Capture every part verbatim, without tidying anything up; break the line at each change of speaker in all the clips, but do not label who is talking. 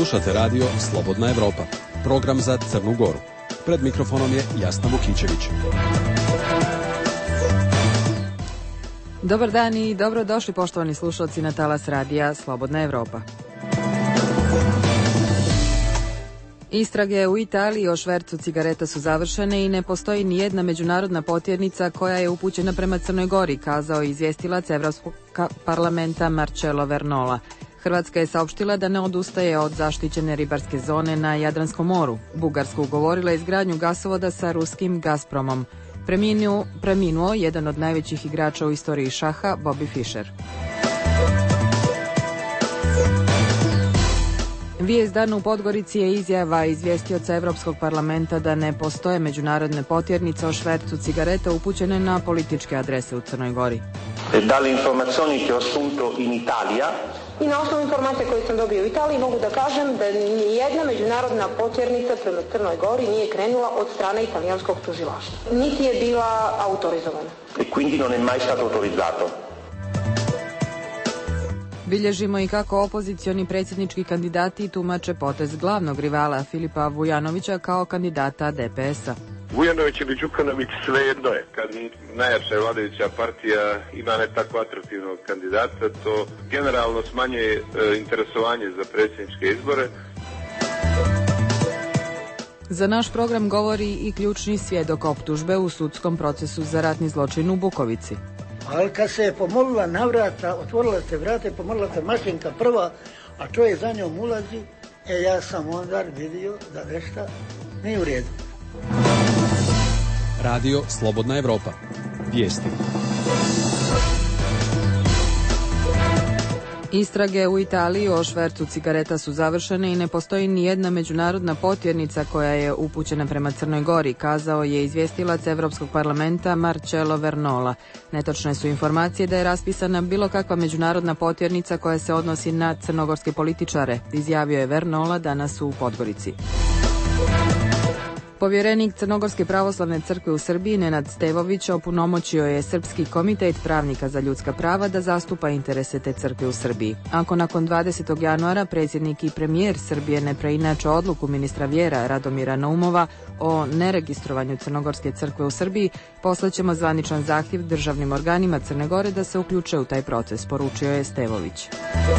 Slušate radio Slobodna Evropa, program za Crnu Goru. Pred mikrofonom je Jasna Vukićević.
Dobar dan i dobrodošli poštovani slušalci na talas radija Slobodna Evropa. Istrage u Italiji o švercu cigareta su završene i ne postoji ni jedna međunarodna potjernica koja je upućena prema Crnoj Gori, kazao je izvjestilac Evropskog parlamenta Marcello Vernola. Hrvatska je saopštila da ne odustaje od zaštićene ribarske zone na Jadranskom moru. Bugarska ugovorila izgradnju gasovoda sa ruskim Gazpromom. Preminuo, preminuo jedan od najvećih igrača u istoriji šaha, Bobby Fischer. Vijest dana u Podgorici je izjava izvjestioca Evropskog parlamenta da ne postoje međunarodne potjernice o švercu cigareta upućene na političke adrese u Crnoj Gori.
Dalle informazioni che ho assunto in Italia
i na osnovu informacije koje sam dobio u Italiji mogu da kažem da ni jedna međunarodna potjernica prema Crnoj Gori nije krenula od strane italijanskog tužilaštva. Niti je bila autorizovana.
E quindi non è mai stato autorizzato.
Bilježimo i kako opozicioni predsjednički kandidati tumače potez glavnog rivala Filipa Vujanovića kao kandidata D P S-a.
Vujanović ili Đukanović svejedno je. Kad najjača vladajuća partija ima ne tako atraktivnog kandidata, to generalno smanjuje e, interesovanje za predsjedničke izbore.
Za naš program govori i ključni svjedok optužbe u sudskom procesu za ratni zločin u Bukovici.
Ali kad se je pomolila na vrata, otvorila se vrata i pomolila se mašinka prva, a čovjek za njom ulazi, e ja sam onda vidio da nešto nije u redu.
Radio Slobodna Evropa. Vijesti.
Istrage u Italiji o švercu cigareta su završene i ne postoji ni jedna međunarodna potjernica koja je upućena prema Crnoj Gori, kazao je izvjestilac Evropskog parlamenta Marcello Vernola. Netočne su informacije da je raspisana bilo kakva međunarodna potjernica koja se odnosi na crnogorske političare, izjavio je Vernola danas u Podgorici. Povjerenik Crnogorske pravoslavne crkve u Srbiji Nenad Stevović opunomoćio je Srpski komitet pravnika za ljudska prava da zastupa interese te crkve u Srbiji. Ako nakon dvadesetog januara predsjednik i premijer Srbije ne preinače odluku ministra vjera Radomira Naumova o neregistrovanju Crnogorske crkve u Srbiji, poslaćemo zvaničan zahtjev državnim organima Crne Gore da se uključe u taj proces, poručio je Stevović.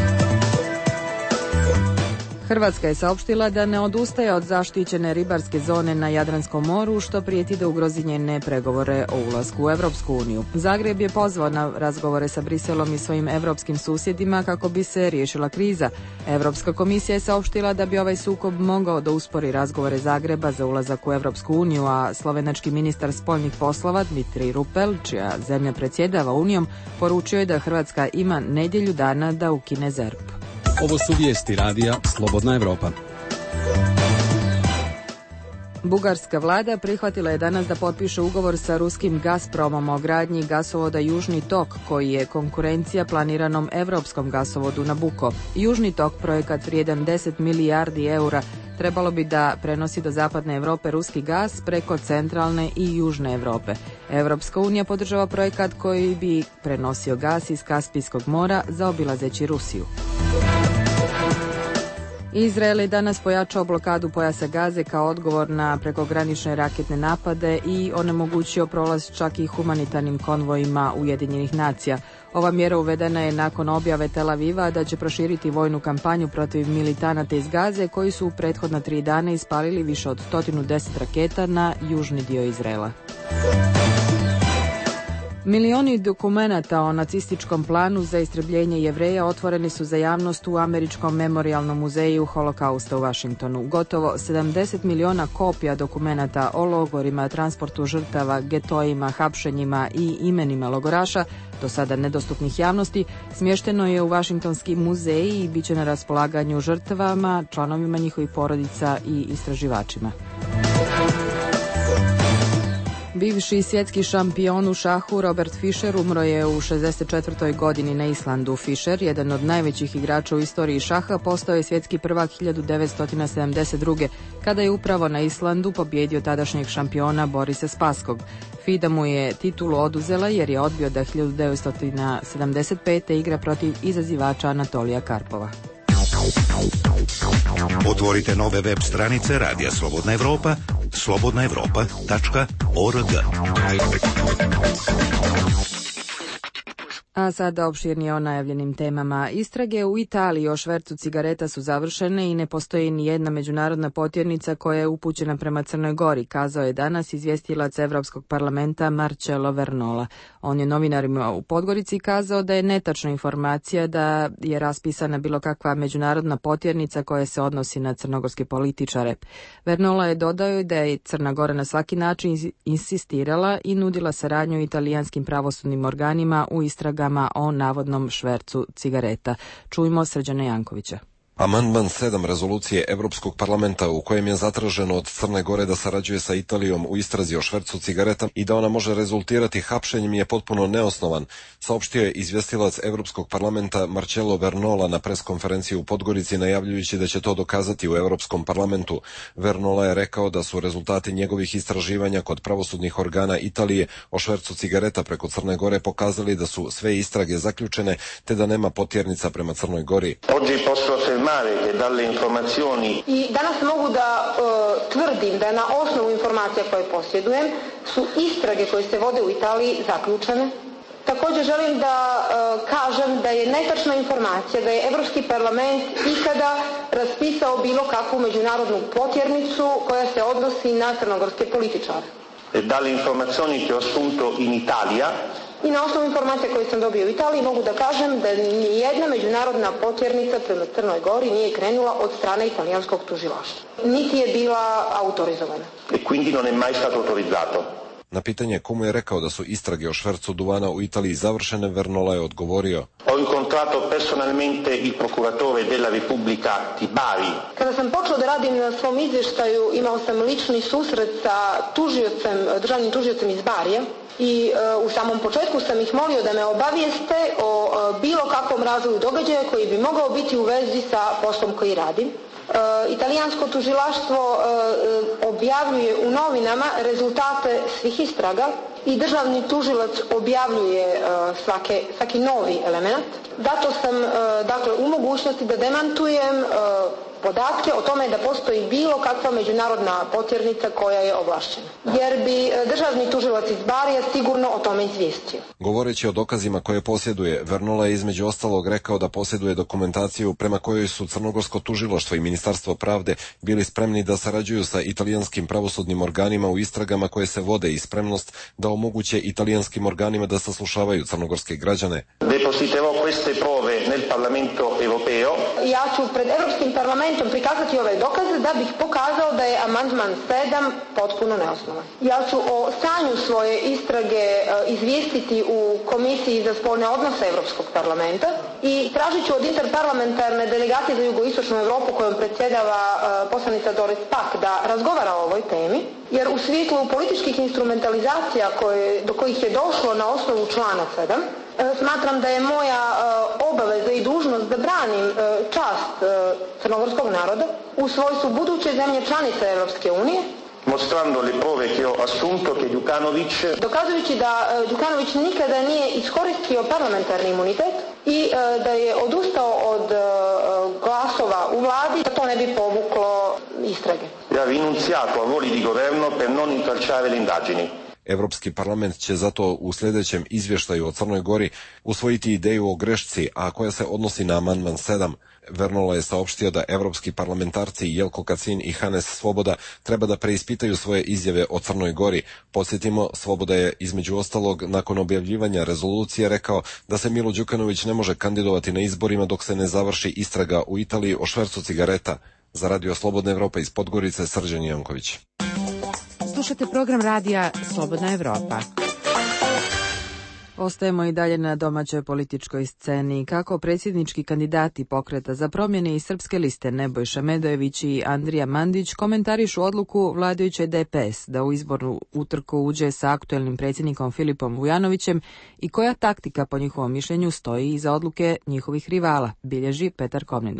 Hrvatska je saopštila da ne odustaje od zaštićene ribarske zone na Jadranskom moru, što prijeti da ugrozi njene pregovore o ulasku u Evropsku uniju. Zagreb je pozvao na razgovore sa Briselom i svojim evropskim susjedima kako bi se riješila kriza. Evropska komisija je saopštila da bi ovaj sukob mogao da uspori razgovore Zagreba za ulazak u Evropsku uniju, a slovenački ministar spoljnih poslova Dmitrij Rupel, čija zemlja predsjedava unijom, poručio je da Hrvatska ima nedjelju dana da ukine Z E R P.
Ovo su vijesti radija Slobodna Evropa.
Bugarska vlada prihvatila je danas da potpiše ugovor sa ruskim Gazpromom o gradnji gasovoda Južni tok, koji je konkurencija planiranom evropskom gasovodu Nabucco. Južni tok, projekat vrijedan deset milijardi eura, trebalo bi da prenosi do zapadne Europe ruski gas preko centralne i južne Europe. Evropska unija podržava projekat koji bi prenosio gas iz Kaspijskog mora zaobilazeći Rusiju. Izrael je danas pojačao blokadu pojasa Gaze kao odgovor na prekogranične raketne napade i onemogućio prolaz čak i humanitarnim konvojima Ujedinjenih nacija. Ova mjera uvedena je nakon objave Tel Aviva da će proširiti vojnu kampanju protiv militanata iz Gaze koji su u prethodna tri dana ispalili više od sto deset raketa na južni dio Izraela. Milioni dokumenata o nacističkom planu za istrebljenje Jevreja otvoreni su za javnost u Američkom memorijalnom muzeju Holokausta u Washingtonu. Gotovo sedamdeset miliona kopija dokumenata o logorima, transportu žrtava, getojima, hapšenjima i imenima logoraša, do sada nedostupnih javnosti, smješteno je u Washingtonski muzej i bit će na raspolaganju žrtvama, članovima njihovih porodica i istraživačima. Bivši svjetski šampion u šahu Robert Fischer umro je u šezdeset četvrtoj godini na Islandu. Fischer, jedan od najvećih igrača u istoriji šaha, postao je svjetski prvak hiljadu devetsto sedamdeset druge. kada je upravo na Islandu pobjedio tadašnjeg šampiona Borisa Spaskog. FIDA mu je titulu oduzela jer je odbio da hiljadu devetsto sedamdeset pete igra protiv izazivača Anatolija Karpova.
Otvorite nove web stranice Radija Slobodna Evropa, slobodna evropa tačka org.
A sada opširnije o najavljenim temama. Istrage u Italiji o švercu cigareta su završene i ne postoji ni jedna međunarodna potjernica koja je upućena prema Crnoj Gori, kazao je danas izvjestilac Evropskog parlamenta Marcello Vernola. On je novinarima u Podgorici kazao da je netačna informacija da je raspisana bilo kakva međunarodna potjernica koja se odnosi na crnogorske političare. Vernola je dodao da je Crna Gora na svaki način insistirala i nudila saradnju italijanskim pravosudnim organima u istragama o navodnom švercu cigareta. Čujmo Srđana Jankovića.
Amandman sedam rezolucije Evropskog parlamenta u kojem je zatraženo od Crne Gore da sarađuje sa Italijom u istrazi o švercu cigareta i da ona može rezultirati hapšenjem je potpuno neosnovan, saopštio je izvjestilac Evropskog parlamenta Marcello Vernola na preskonferenciji u Podgorici najavljujući da će to dokazati u Evropskom parlamentu. Vernola je rekao da su rezultati njegovih istraživanja kod pravosudnih organa Italije o švercu cigareta preko Crne Gore pokazali da su sve istrage zaključene te da nema potjernica prema Crnoj Gori.
I danas mogu da uh, tvrdim da na osnovu informacija koje posjedujem su istrage koje se vode u Italiji zaključene. Također želim da uh, kažem da je netačna informacija da je Evropski parlament ikada raspisao bilo kakvu međunarodnu potjernicu koja se odnosi na crnogorske političare.
Dalle informazioni che ho assunto in Italia
I na osnovu informacija koje sam dobio u Italiji mogu da kažem da nijedna međunarodna potjernica prema Crnoj Gori nije krenula od strane italijanskog tužilaštva. Niti je bila autorizovana.
E quindi non è mai stato autorizzato.
Na pitanje komu je rekao da su istrage o švercu duvana u Italiji završene, Vernola je odgovorio:
Ho incontrato personalmente il procuratore della Repubblica di Bari.
Kada sam počeo da radim na svom izvještaju, imao sam lični susret sa tužiocem, državnim tužiocem iz Barija i uh, u samom početku sam ih molio da me obavijeste o uh, bilo kakvom razvoju događaja koji bi mogao biti u vezi sa poslom koji radim. Uh, italijansko tužilaštvo uh, objavljuje u novinama rezultate svih istraga i državni tužilac objavljuje uh, svake, svaki novi element. Zato sam uh, dakle u mogućnosti da demantujem uh, podatke o tome da postoji bilo kakva međunarodna potjernica koja je ovlašćena. Jer bi državni tužilac iz Barija sigurno o tome izvijestio.
Govoreći o dokazima koje posjeduje, Vernola je između ostalog rekao da posjeduje dokumentaciju prema kojoj su Crnogorsko tužilaštvo i Ministarstvo pravde bili spremni da sarađuju sa italijanskim pravosudnim organima u istragama koje se vode i spremnost da omoguće italijanskim organima da saslušavaju crnogorske građane.
Depositerò queste prove nel Parlamento europeo.
Ja ću pred Evropskim parlamentom prikazati ove dokaze da bih pokazao da je amandman sedam potpuno neosnovan. Ja ću o stanju svoje istrage izvijestiti u Komisiji za spoljne odnose Evropskog parlamenta i tražit ću od interparlamentarne delegacije za jugoistočnu Evropu kojom predsjedava poslanica Doris Pack da razgovara o ovoj temi, jer u svjetlu političkih instrumentalizacija koje, do kojih je došlo na osnovu člana sedam, smatram da je moja obaveza i dužnost da branim čast crnogorskog naroda u svojstvu buduće zemlje članice Europske unije,
mostrando le prove che ho assunto che Đukanović,
dokazujući da Đukanović nikada nije iskoristio parlamentarni imunitet i da je odustao od glasova u vladi, da to ne bi povuklo istrage.
Ja rinunziato a ruoli di governo per non intralciare le indagini.
Evropski parlament će zato u sljedećem izvještaju o Crnoj Gori usvojiti ideju o grešci, a koja se odnosi na amandman sedam. Vernola je saopštio da evropski parlamentarci Jelko Kacin i Hannes Svoboda treba da preispitaju svoje izjave o Crnoj Gori. Podsjetimo, Svoboda je između ostalog nakon objavljivanja rezolucije rekao da se Milo Đukanović ne može kandidovati na izborima dok se ne završi istraga u Italiji o švercu cigareta. Za Radio Slobodna Evropa iz Podgorice, Srđan Janković.
Slušate program radija Slobodna Evropa.
Ostajemo i dalje na domaćoj političkoj sceni. Kako predsjednički kandidati Pokreta za promjene i Srpske liste Nebojša Medojević i Andrija Mandić komentarišu odluku vladajuće D P S da u izbornu utrku uđe sa aktuelnim predsjednikom Filipom Vujanovićem i koja taktika po njihovom mišljenju stoji iza odluke njihovih rivala, bilježi Petar Komnenić.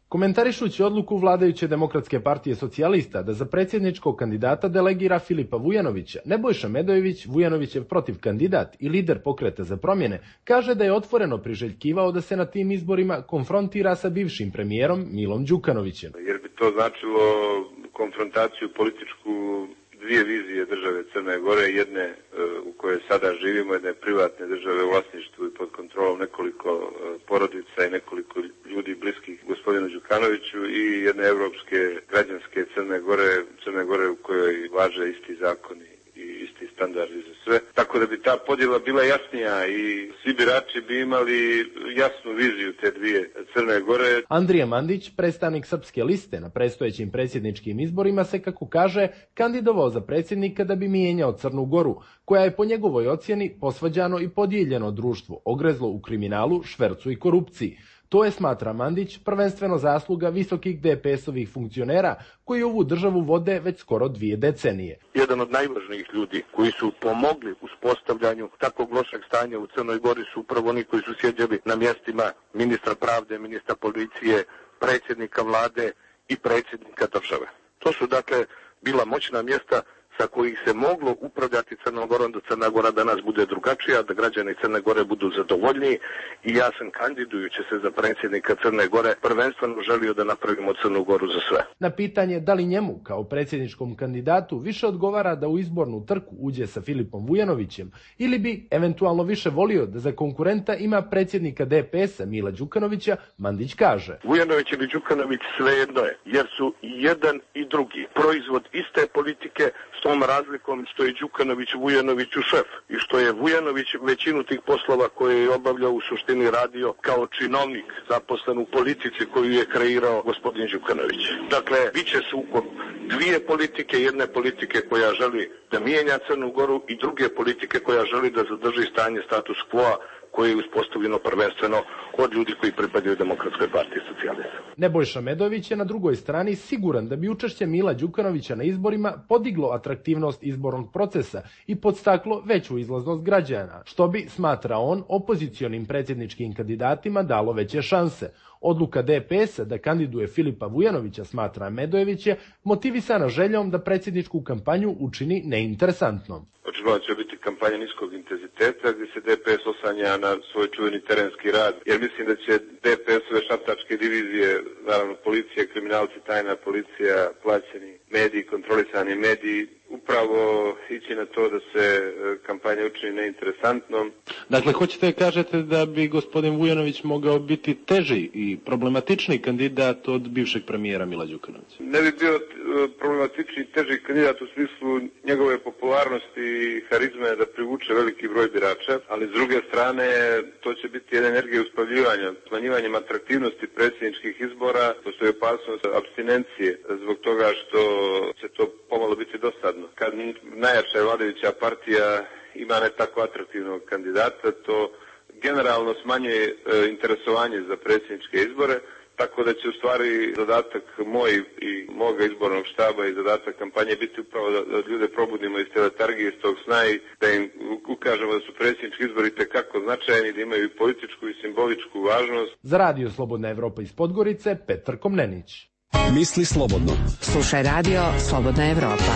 Komentarišući odluku vladajuće Demokratske partije socijalista da za predsjedničkog kandidata delegira Filipa Vujanovića, Nebojša Medojević, Vujanovićev protiv kandidat i lider Pokreta za promjene, kaže da je otvoreno priželjkivao da se na tim izborima konfrontira sa bivšim premijerom Milom Đukanovićem.
Jer bi to značilo konfrontaciju političku dvije vizije države Crne Gore, jedne e, u kojoj sada živimo, jedne privatne države u vlasništvu i pod kontrolom nekoliko e, porodica i nekoliko ljudi bliskih gospodinu Đukanoviću i jedne evropske građanske Crne Gore, Crne Gore u kojoj važe isti zakoni i isti standardi za sve. Tako da bi ta podjela bila jasnija i svi birači bi imali jasnu viziju te dvije Crne Gore.
Andrija Mandić, predstavnik Srpske liste na predstojećim predsjedničkim izborima, se, kako kaže, kandidovao za predsjednika da bi mijenjao Crnu Goru, koja je po njegovoj ocjeni posvađano i podijeljeno društvo, ogrezlo u kriminalu, švercu i korupciji. To je, smatra Mandić, prvenstveno zasluga visokih D P S-ovih funkcionera koji ovu državu vode već skoro dvije decenije.
Jedan od najvažnijih ljudi koji su pomogli uspostavljanju takvog lošeg stanja u Crnoj Gori su upravo oni koji su sjedili na mjestima ministra pravde, ministra policije, predsjednika vlade i predsjednika države. To su dakle bila moćna mjesta sa kojih se moglo upravljati Crnom Gorom, da Crna Gora danas bude drugačija, da građani Crne Gore budu zadovoljniji i ja sam, kandidujući se za predsjednika Crne Gore, prvenstveno želio da napravimo Crnu Goru za sve.
Na pitanje da li njemu kao predsjedničkom kandidatu više odgovara da u izbornu trku uđe sa Filipom Vujanovićem ili bi eventualno više volio da za konkurenta ima predsjednika D P S-a Mila Đukanovića, Mandić kaže:
Vujanović ili Đukanović svejedno je, jer su i jedan i drugi proizvod iste politike, s tom razlikom što je Đukanović Vujanoviću šef i što je Vujanović većinu tih poslova koje je obavljao u suštini radio kao činovnik zaposlen u politici koju je kreirao gospodin Đukanović. Dakle, bit će sukob dvije politike, jedne politike koja želi da mijenja Crnu Goru i druge politike koja želi da zadrži stanje status quo koje je uspostavljeno prvenstveno od ljudi koji pripadaju Demokratskoj partiji socijalista.
Nebojša Medojević je na drugoj strani siguran da bi učešće Mila Đukanovića na izborima podiglo atraktivnost izbornog procesa i podstaklo veću izlaznost građana, što bi, smatra on, opozicionim predsjedničkim kandidatima dalo veće šanse. Odluka D P S-a da kandiduje Filipa Vujanovića, smatra Medojević, je motivisana željom da predsjedničku kampanju učini neinteresantnom.
Očigledno će biti kampanja niskog intenziteta gdje se D P S osanja na svoj čuveni terenski rad, jer mislim da će D P S-ove šaptačke divizije, naravno policija, kriminalci, tajna policija, plaćeni mediji, kontrolisani mediji, upravo ići na to da se kampanja učini neinteresantnom.
Dakle, hoćete kažete da bi gospodin Vujanović mogao biti teži i problematični kandidat od bivšeg premijera Mila Đukanovića?
Ne bi bio problematični i teži kandidat u smislu njegove popularnosti i harizme da privuče veliki broj birača, ali s druge strane to će biti jedna energija uspavljivanja, smanjivanjem atraktivnosti predsjedničkih izbora, postoji opasnost apstinencije zbog toga što će to pomalo biti dosadno. Kad najjača vladajuća partija ima ne tako atraktivnog kandidata, to generalno smanjuje e, interesovanje za predsjedničke izbore, tako da će u stvari zadatak moj i moga izbornog štaba i zadatak kampanje biti upravo da, da ljude probudimo iz te letargije, iz tog sna i da im ukažemo da su predsjednički izbori tekako značajni, da imaju i političku i simboličku važnost.
Za Radio Slobodna Evropa iz Podgorice, Petar Komnenić.
Misli slobodno.
Slušaj Radio Slobodna Evropa.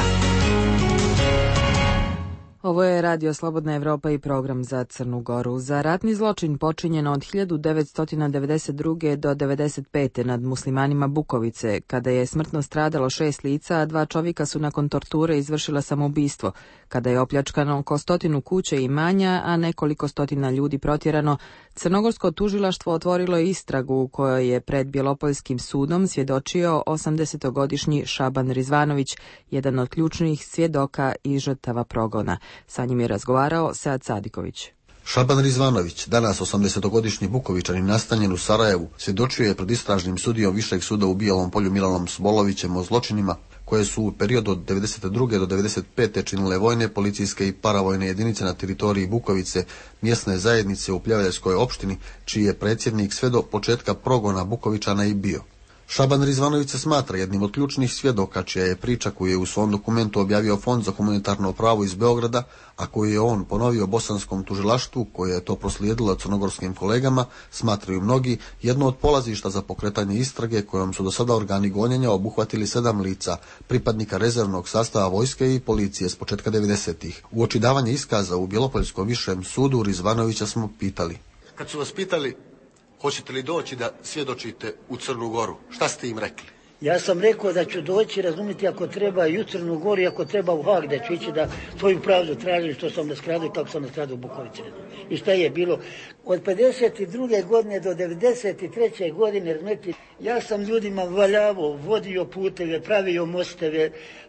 Ovo je Radio Slobodna Evropa i program za Crnu Goru. Za ratni zločin počinjen od hiljadu devetsto devedeset druge do devedeset pete nad muslimanima Bukovice, kada je smrtno stradalo šest lica, a dva čovjeka su nakon torture izvršila samoubistvo, kada je opljačkano oko stotinu kuće i imanja, a nekoliko stotina ljudi protjerano. Crnogorsko tužilaštvo otvorilo je istragu u kojoj je pred Bjelopoljskim sudom svjedočio osamdesetogodišnji Šaban Rizvanović, jedan od ključnih svjedoka i žrtava progona. Sa njim je razgovarao Sead Sadiković.
Šaban Rizvanović, danas osamdesetogodišnji Bukovičanin nastanjen u Sarajevu, svjedočio je pred istražnim sudijom Višeg suda u Bijelom Polju Milanom Smolovićem o zločinima koje su u periodu od devedeset druge do devedeset pete činile vojne, policijske i paravojne jedinice na teritoriji Bukovice, mjesne zajednice u Pljevaljskoj opštini, čiji je predsjednik sve do početka progona Bukovičana i bio. Šaban Rizvanović se smatra jednim od ključnih svjedoka, čija je priča koju je u svom dokumentu objavio Fond za humanitarno pravo iz Beograda, a koju je on ponovio bosanskom tužilaštvu, koje je to proslijedilo crnogorskim kolegama, smatraju mnogi jedno od polazišta za pokretanje istrage kojom su do sada organi gonjenja obuhvatili sedam lica, pripadnika rezervnog sastava vojske i policije s početka devedesetih. U oči davanja iskaza u Bjelopoljskom višem sudu Rizvanovića smo pitali.
Kad su vas pitali hoćete li doći da svjedočite u Crnu Goru, šta ste im rekli?
Ja sam rekao da ću doći, razumjeti, ako treba i u Crnu Goru, ako treba u Hag, da ću ići da svoju pravdu tražim što sam nastradao i kako sam nastradao u Bukovici. I šta je bilo? Od pedeset druge godine do devedeset treće godine, razumjeti, ja sam ljudima valjavo, vodio puteve, pravio mosteve.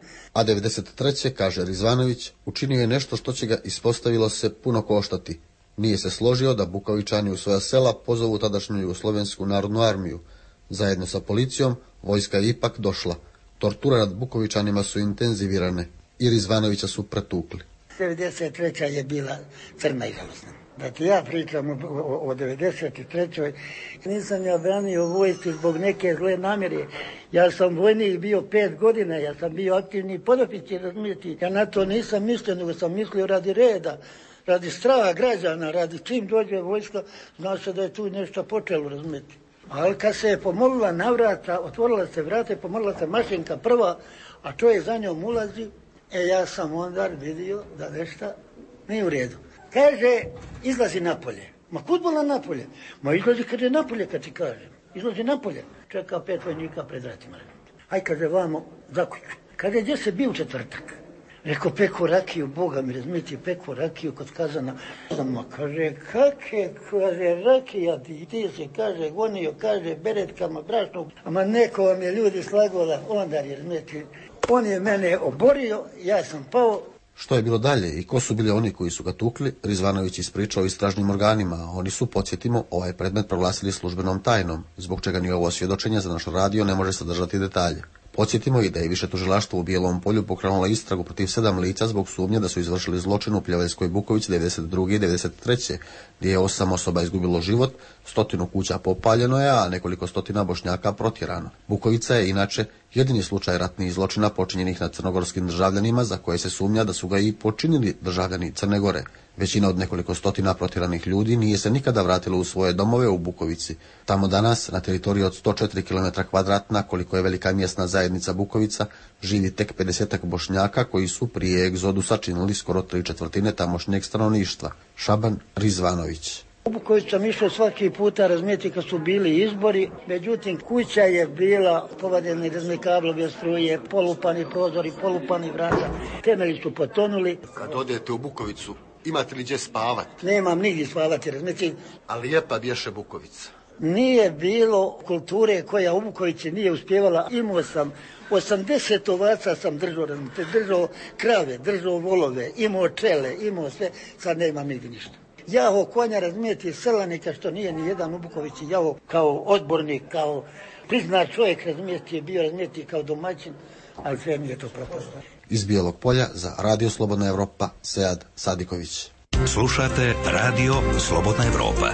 A devedeset treće kaže Rizvanović, učinio je nešto što će ga, ispostavilo se, puno koštati. Nije se složio da Bukovičani u svoja sela pozovu tadašnju Jugoslovensku narodnu armiju. Zajedno sa policijom, vojska je ipak došla. Torture nad Bukovičanima su intenzivirane i Rizvanovića su pretukli.
devedeset treća je bila crna i žalosna. Da ti ja pričam o, o, o devedeset trećoj nisam ja branio vojsku zbog neke zle namjere. Ja sam vojnik bio pet godina, ja sam bio aktivni podoficir, razumijeti. Ja na to nisam mislio, nego sam mislio radi reda, radi straha građana, radi čim dođe vojska, zna se da je tu nešto počelo, razumijeti. Ali kad se je pomolila na vrata, otvorila se vrata i pomolila se mašinka prva, a čovjek za njom ulazi, e ja sam onda vidio da nešto nije u redu. Kaže, izlazi napolje. Ma kudbola napolje. Ma izlazi kad je napolje, kad ti kažem. Izlazi napolje. Čeka pet vojnika pred vratima. Aj, kaže, vamo, zakuću. Kaže, gdje se bio u četvrtak? Rekao, peko rakiju, Boga mi razumijete, peko rakiju kod kazana. Ma kaže, kakve, kaže, rakija ti, ti se, kaže, gonio, kaže, beretkama, brašnog. Ama neko vam je ljudi slagola, onda je, razumijete, on je mene oborio, ja sam pao.
Što je bilo dalje i ko su bili oni koji su ga tukli, Rizvanović ispričao istražnim organima, a oni su, podsjetimo, ovaj predmet proglasili službenom tajnom, zbog čega ni ovo svjedočenje za naš radio ne može sadržati detalje. Podsjetimo i da je više tužilaštvo u Bijelom Polju pokrenulo istragu protiv sedam lica zbog sumnje da su izvršili zločin u Pljeveljskoj Bukovici devedeset druge i devedeset treće gdje je osam osoba izgubilo život, stotinu kuća popaljeno je, a nekoliko stotina Bošnjaka protjerano. Bukovica je inače jedini slučaj ratnih zločina počinjenih nad crnogorskim državljanima za koje se sumnja da su ga i počinili državljani Crne Gore. Većina od nekoliko stotina protjeranih ljudi nije se nikada vratila u svoje domove u Bukovici. Tamo danas, na teritoriji od sto četiri kilometra kvadratna, koliko je velika mjesna zajednica Bukovica, živi tek pedesetak Bošnjaka koji su prije egzodusa činili skoro tri četvrtine tamošnjeg stanovništva. Šaban Rizvanović.
U Bukovicu sam išao svaki puta, razumijeti, kad su bili izbori, međutim kuća je bila povadeni razni kablovi, struje, polupani prozori, polupani vrata, temelji su potonuli.
Kad odete u Bukovicu, imate li gdje spavati?
Nemam nigdje spavati, razumijeti.
A lijepa bješe Bukovica.
Nije bilo kulture koja u Bukovici nije uspjevala. Imao sam osamdeset ovaca sam držao, razumijeti, držao krave, držao volove, imao čele, imao sve, sad nemam nigdje ništa. Jaho konja, razumijeti, selanika, što nije ni jedan u Bukovici, jaho kao odbornik, kao priznat čovjek, razumijeti, je bio, razumijeti, kao domaćin, ali sve mi je to propustilo.
Iz Bijelog Polja za Radio Slobodna Evropa, Sead Sadiković.
Slušate Radio Slobodna Evropa.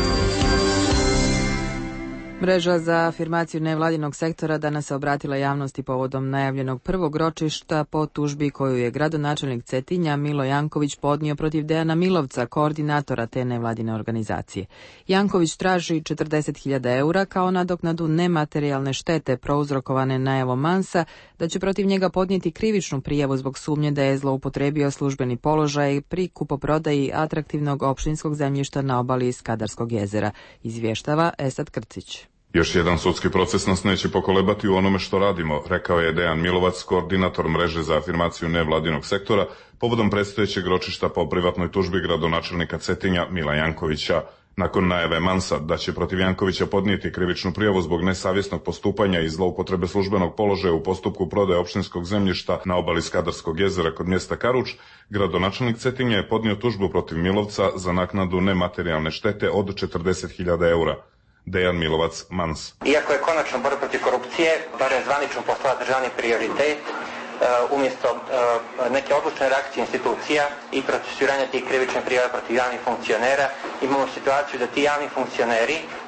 Mreža za afirmaciju nevladinog sektora danas se obratila javnosti povodom najavljenog prvog ročišta po tužbi koju je gradonačelnik Cetinja Milo Janković podnio protiv Dejana Milovca, koordinatora te nevladine organizacije. Janković traži četrdeset hiljada eura kao nadoknadu nematerijalne štete prouzrokovane najavom Mansa da će protiv njega podnijeti krivičnu prijavu zbog sumnje da je zloupotrebio službeni položaj pri kupoprodaji atraktivnog opštinskog zemljišta na obali Skadarskog jezera, izvještava Esad Krcić.
Još jedan sudski proces nas neće pokolebati u onome što radimo, rekao je Dejan Milovac, koordinator mreže za afirmaciju nevladinog sektora, povodom predstojećeg ročišta po privatnoj tužbi gradonačelnika Cetinja Mila Jankovića. Nakon najave Mansa da će protiv Jankovića podnijeti krivičnu prijavu zbog nesavjesnog postupanja i zloupotrebe službenog položaja u postupku prodaje opštinskog zemljišta na obali Skadarskog jezera kod mjesta Karuč, gradonačelnik Cetinja je podnio tužbu protiv Milovca za naknadu nematerijalne štete od četrdeset hiljada eura. Dejan Milovac, Mans.
Iako je konačno borba protiv korupcije, barem zvanično postala državni prioritet, uh, umjesto uh, neke odlučne reakcije institucija i procesuiranja tih krivičnih prijava protiv javnih funkcionera, imamo situaciju da ti javni funkcioneri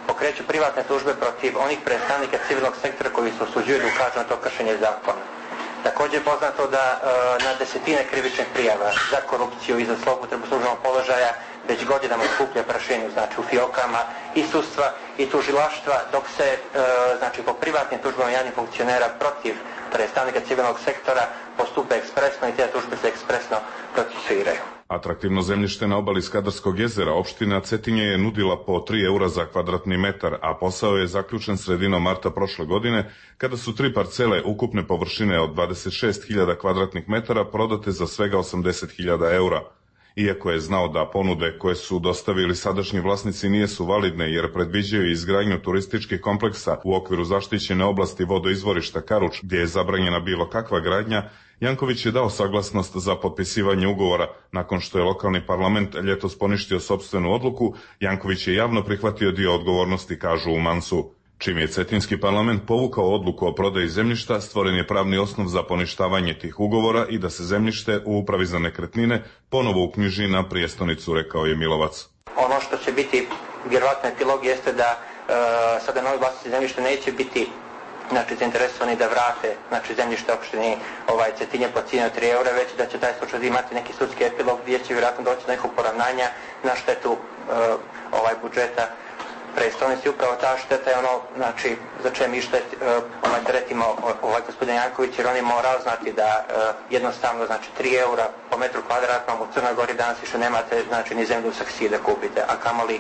pokreću privatne tužbe protiv onih predstavnika civilnog sektora koji se osuđuju da ukažu na to kršenje zakona. Također je poznato da e, na desetine krivičnih prijava za korupciju i za zloupotrebu službenog položaja već godinama skuplja prašinu, znači u fiokama i sudstva i tužilaštva, dok se e, znači po privatnim tužbama javnih funkcionera protiv predstavnika civilnog sektora postupe ekspresno i te tužbe se ekspresno procesuiraju.
Atraktivno zemljište na obali Skadarskog jezera opština Cetinje je nudila po tri eura za kvadratni metar, a posao je zaključen sredinom marta prošle godine, kada su tri parcele ukupne površine od dvadeset šest hiljada kvadratnih metara prodate za svega osamdeset hiljada eura. Iako je znao da ponude koje su dostavili sadašnji vlasnici nijesu validne jer predviđaju izgradnju turističkih kompleksa u okviru zaštićene oblasti vodoizvorišta Karuč, gdje je zabranjena bilo kakva gradnja, Janković je dao saglasnost za potpisivanje ugovora. Nakon što je lokalni parlament ljetos poništio sopstvenu odluku, Janković je javno prihvatio dio odgovornosti, kažu u Mansu. Čim je Cetinski parlament povukao odluku o prodaji zemljišta, stvoren je pravni osnov za poništavanje tih ugovora i da se zemljište u upravi za nekretnine ponovo uknjiži na prijestonicu, rekao je Milovac.
Ono što će biti vjerovatno epilog jeste da e, sada novi vlasnici zemljišta neće biti znači zainteresovani da vrate znači zemljište opštini ovaj Cetinje po cijeni od tri eura, već da će taj slučaj imati neki sudski epilog gdje će vjerojatno doći do nekog poravnanja na štetu e, ovaj budžeta prestonici. Upravo ta šteta je ono znači za čem mi štet e, ovaj teretimo ovaj gospodin Janković, jer on je morao znati da e, jednostavno znači tri eura po metru kvadratnom u Crnoj Gori danas više nemate znači ni zemlju u Saksiji da kupite, a kamoli e,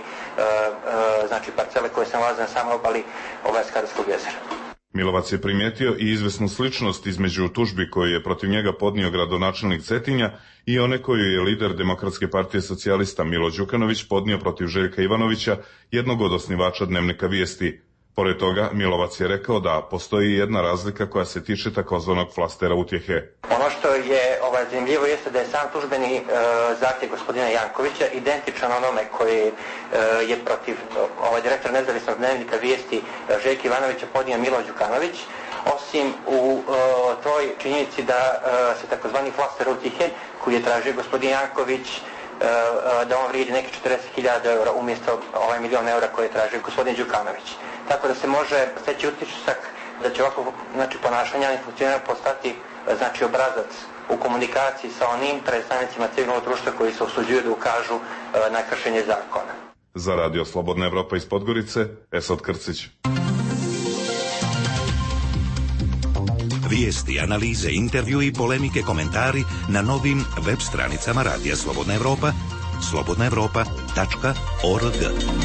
e, znači parcele koje se nalaze na samoj obali ovaj Skadarskog jezera.
Milovac je primijetio i izvesnu sličnost između tužbi koju je protiv njega podnio gradonačelnik Cetinja i one koju je lider Demokratske partije socijalista Milo Đukanović podnio protiv Željka Ivanovića, jednog od osnivača Dnevnika Vijesti. Pored toga, Milovac je rekao da postoji jedna razlika koja se tiče takozvanog flastera utjehe.
Ono što je ovaj, zanimljivo jeste da je sam tužbeni e, zahtjev gospodina Jankovića identičan onome koji e, je protiv ovaj, direktora nezavisnog Dnevnika Vijesti Željka Ivanovića podnio Milo Đukanović, osim u e, toj činjenici da e, se takozvani flaster utjehe koji je tražio gospodin Janković da on vrijedi neke četrdeset hiljada eura umjesto ovaj milion eura koje je tražio gospodin Đukanović. Tako da se može steći utisak da će ovako znači, ponašanje javnih funkcionera postati znači, obrazac u komunikaciji sa onim predstavnicima civilnog društva koji se osuđuju da ukažu na kršenje zakona.
Za Radio Slobodna Evropa iz Podgorice, Esad Krcić.
Vijesti, analize, intervju i polemike, komentari na novim web stranicama Radija Slobodna Evropa, slobodna evropa tačka org.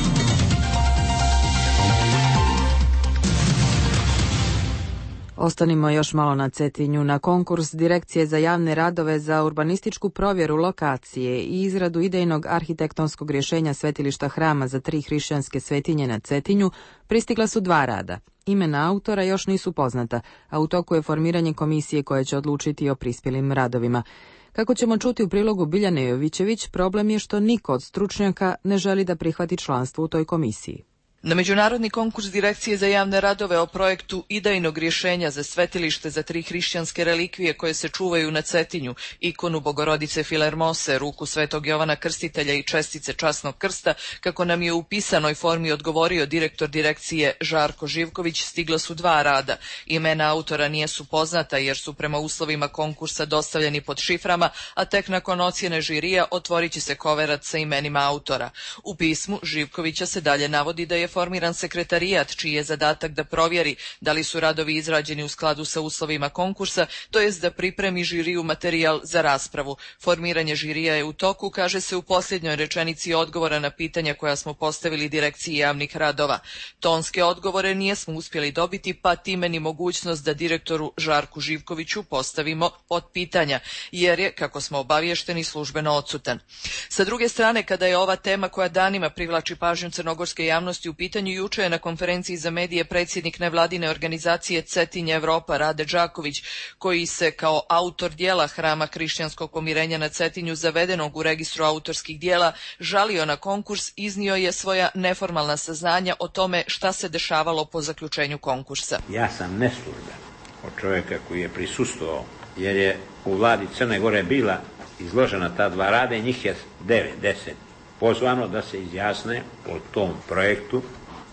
Ostanimo još malo na Cetinju. Na konkurs Direkcije za javne radove za urbanističku provjeru lokacije i izradu idejnog arhitektonskog rješenja svetilišta hrama za tri hrišćanske svetinje na Cetinju pristigla su dva rada. Imena autora još nisu poznata, a u toku je formiranje komisije koja će odlučiti o prispjelim radovima. Kako ćemo čuti u prilogu Biljane Jovićević, problem je što niko od stručnjaka ne želi da prihvati članstvo u toj komisiji.
Na međunarodni konkurs Direkcije za javne radove o projektu idejnog rješenja za svetilište za tri hrišćanske relikvije koje se čuvaju na Cetinju, ikonu Bogorodice Filermose, ruku Svetog Jovana Krstitelja i čestice Časnog krsta, kako nam je u pisanoj formi odgovorio direktor direkcije Žarko Živković, stigla su dva rada. Imena autora nijesu poznata jer su prema uslovima konkursa dostavljeni pod šiframa, a tek nakon ocjene žirija otvorit će se koverac sa imenima autora. U pismu Živkovića se dalje navodi da je formiran sekretarijat čiji je zadatak da provjeri da li su radovi izrađeni u skladu sa uslovima konkursa, to jest da pripremi žiriju materijal za raspravu. Formiranje žirija je u toku, kaže se u posljednjoj rečenici odgovora na pitanja koja smo postavili Direkciji javnih radova. Tonske odgovore nijesmo uspjeli dobiti, pa time ni mogućnost da direktoru Žarku Živkoviću postavimo pod pitanja, jer je, kako smo obavješteni, službeno odsutan. Sa druge strane, kada je ova tema koja danima privlači pažnju crnogorske javnosti u pitanju, juče je na konferenciji za medije predsjednik nevladine organizacije Cetinje Evropa Rade Đaković, koji se kao autor dijela Hrama hrišćanskog pomirenja na Cetinju zavedenog u registru autorskih dijela žalio na konkurs, iznio je svoja neformalna saznanja o tome šta se dešavalo po zaključenju konkursa.
Ja sam neslužben od čovjeka koji je prisustvovao, jer je u vladi Crne Gore bila izložena ta dva rada i njih je devet, deset pozvano da se izjasne o tom projektu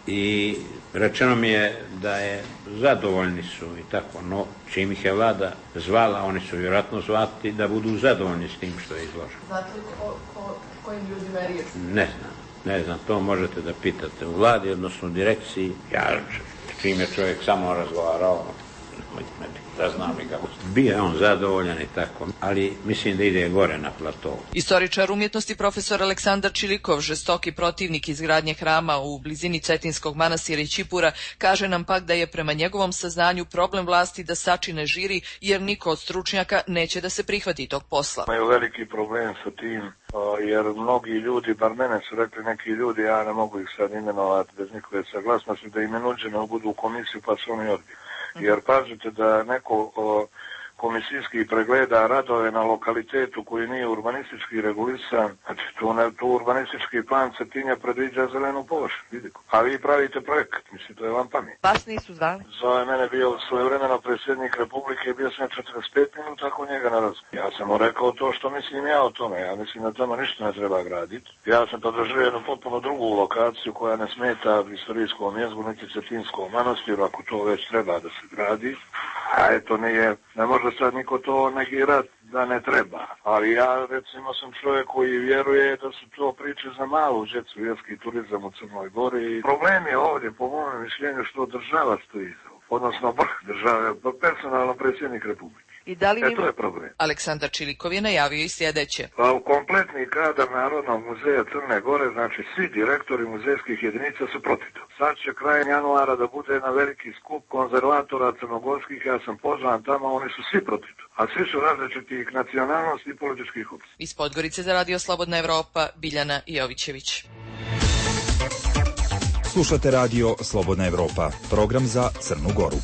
i rečeno mi je da je zadovoljni su i tako, no čim ih je vlada zvala, oni su vjerojatno zvati da budu zadovoljni s tim što je izloženo.
Znate li ko, ko, kojim ljudima je riječ?
Ne znam, ne znam, to možete da pitate u vladi, odnosno u direkciji. Ja, čim je čovjek samo razgovarao, da znam i kako. Bio je on zadovoljan i tako, ali mislim da ide gore na platovu.
Istoričar umjetnosti profesor Aleksandar Čilikov, žestoki protivnik izgradnje hrama u blizini Cetinskog manastira i Ćipura, kaže nam pak da je prema njegovom saznanju problem vlasti da sačine žiri, jer niko od stručnjaka neće da se prihvati tog posla.
Imaju veliki problem sa tim, jer mnogi ljudi, bar mene su rekli neki ljudi, ja ne mogu ih sad imenovati bez njihove saglasnosti, da im je nuđeno budu u komisiju pa su oni odbili. Jer pazite da neko o, komisijski pregleda radove na lokalitetu koji nije urbanistički regulisan, znači tu, ne, tu urbanistički plan Cetinja predviđa zelenu površinu, vidite. A vi pravite projekat, mislim, to je vam pamet.
Vas nisu zvali?
Zove mene bio svojevremeno predsjednik Republike, bio sam četrdeset pet minuta ako njega na razgovor. Ja sam mu rekao to što mislim ja o tome, ja mislim da tamo ništa ne treba graditi. Ja sam podržao jednu potpuno drugu lokaciju koja ne smeta istorijskom jezgru, niti Cetinskom manastiru, ako to već treba da se gradi. A eto nije, ne može sad niko to negirati da ne treba. Ali ja recimo sam čovjek koji vjeruje da su to priče za malu djecu, vjerski turizam u Crnoj Gori. Problem je ovdje, po mojom mišljenju, što država stoji, odnosno vrh države, personalno predsjednik Republike.
I da li
e, to je problem.
Aleksandar Čilikov je najavio i sljedeće.
Pa u kompletni kadar Narodnog muzeja Crne Gore, znači svi direktori muzejskih jedinica su protiv toga. Sad će krajem januara da bude jedan veliki skup konzervatora crnogorskih, ja sam pozvan tamo, oni su svi protiv toga. A svi su različitih nacionalnosti i političkih opcija.
Iz Podgorice za Radio Slobodna Evropa, Biljana Jovićević.
Slušate Radio Slobodna Evropa, program za Crnu Goru.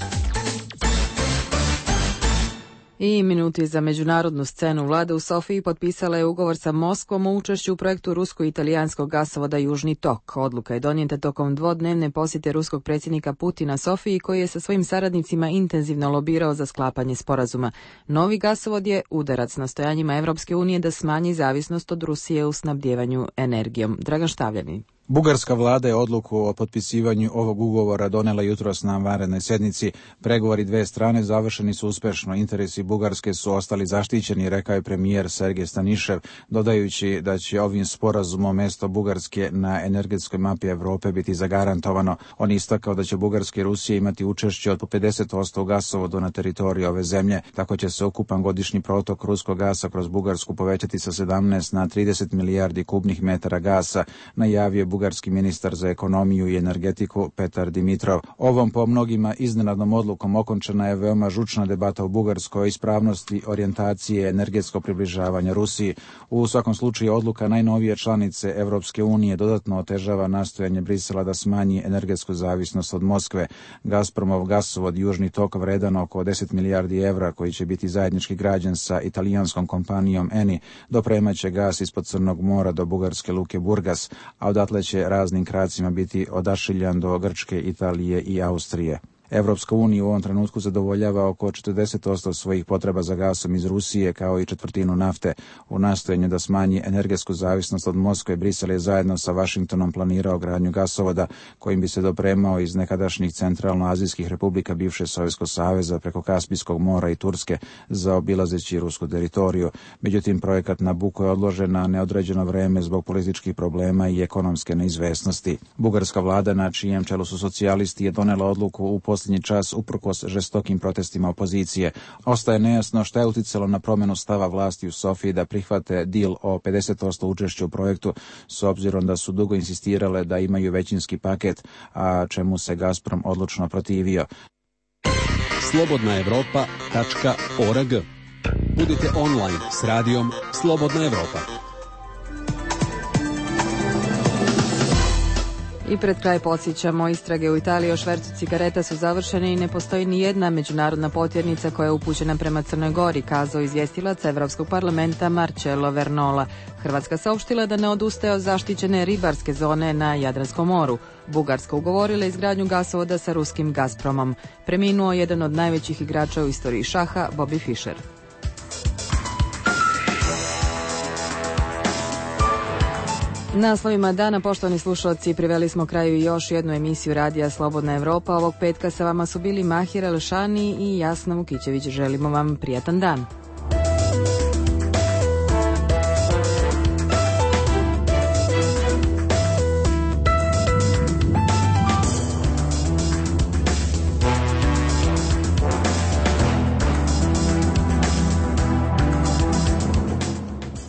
I minuti za međunarodnu scenu. Vlada u Sofiji potpisala je ugovor sa Moskvom o učešću u projektu rusko-italijanskog gasovoda Južni tok. Odluka je donijeta tokom dvodnevne posjete ruskog predsjednika Putina Sofiji, koji je sa svojim saradnicima intenzivno lobirao za sklapanje sporazuma. Novi gasovod je udarac nastojanjima Evropske unije da smanji zavisnost od Rusije u snabdjevanju energijom. Dragan Štavljanin.
Bugarska vlada je odluku o potpisivanju ovog ugovora donela jutros na vanrednoj sjednici. Pregovori dve strane završeni su uspješno. Interesi Bugarske su ostali zaštićeni, rekao je premijer Sergej Stanišev, dodajući da će ovim sporazumom mjesto Bugarske na energetskoj mapi Europe biti zagarantovano. On istakao da će Bugarska i Rusija imati učešće od po pedeset posto u gasovodu na teritoriji ove zemlje. Tako će se ukupan godišnji protok ruskog gasa kroz Bugarsku povećati sa sedamnaest na trideset milijardi kubnih metara gasa, najavio bugarski ministar za ekonomiju i energetiku Petar Dimitrov. Ovom po mnogima iznenadnom odlukom okončana je veoma žučna debata u Bugarskoj o ispravnosti orijentacije energetskog približavanja Rusiji. U svakom slučaju odluka najnovije članice Evropske unije dodatno otežava nastojanje Brisela da smanji energetsku zavisnost od Moskve. Gazpromov gasovod Južni tok vredan oko deset milijardi evra, koji će biti zajednički građen sa italijanskom kompanijom Eni, dopremaće gas ispod Crnog mora do bugarske luke Burgas, a odatle će raznim kracima biti odašiljan do Grčke, Italije i Austrije. Evropska unija u ovom trenutku zadovoljava oko četrdeset posto svojih potreba za gasom iz Rusije, kao i četvrtinu nafte. U nastojanju da smanji energetsku zavisnost od Moskve, Brisel je zajedno sa Vašingtonom planirao gradnju gasovoda, kojim bi se dopremao iz nekadašnjih centralnoazijskih republika bivše Sovjetskog saveza preko Kaspijskog mora i Turske, zaobilazeći rusku teritoriju. Međutim, projekat Nabucco je odložen na neodređeno vreme zbog političkih problema i ekonomske neizvesnosti. Bugarska vlada, na čijem čelu su socijalisti, je donela odluku u posljednji čas uprkos žestokim protestima opozicije. Ostaje nejasno šta je uticalo na promjenu stava vlasti u Sofiji da prihvate deal o pedeset posto učešća u projektu, s obzirom da su dugo insistirale da imaju većinski paket, a čemu se Gazprom odlučno protivio.
slobodna evropa tačka org. Budite online s radijom Slobodna Evropa.
I pred kraj podsjećamo, istrage u Italiji o švercu cigareta su završene i ne postoji ni jedna međunarodna potjernica koja je upućena prema Crnoj Gori, kazao izvjestilac Evropskog parlamenta Marcello Vernola. Hrvatska saopštila da ne odustaje od zaštićene ribarske zone na Jadranskom moru. Bugarska ugovorila izgradnju gasovoda sa ruskim Gazpromom. Preminuo jedan od najvećih igrača u istoriji šaha, Bobby Fischer. Naslovima dana, poštovani slušalci, priveli smo kraju još jednu emisiju Radija Slobodna Evropa. Ovog petka sa vama su bili Mahir Elšani i Jasna Vukićević. Želimo vam prijatan dan.